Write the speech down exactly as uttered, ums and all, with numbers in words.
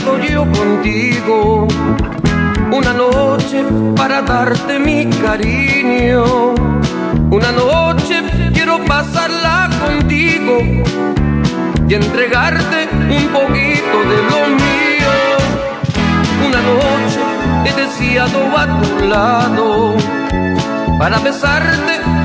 deseado yo contigo. Una noche para darte mi cariño. Una noche quiero pasarla contigo y entregarte un poquito de lo mío. Una noche he deseado a tu lado para besarte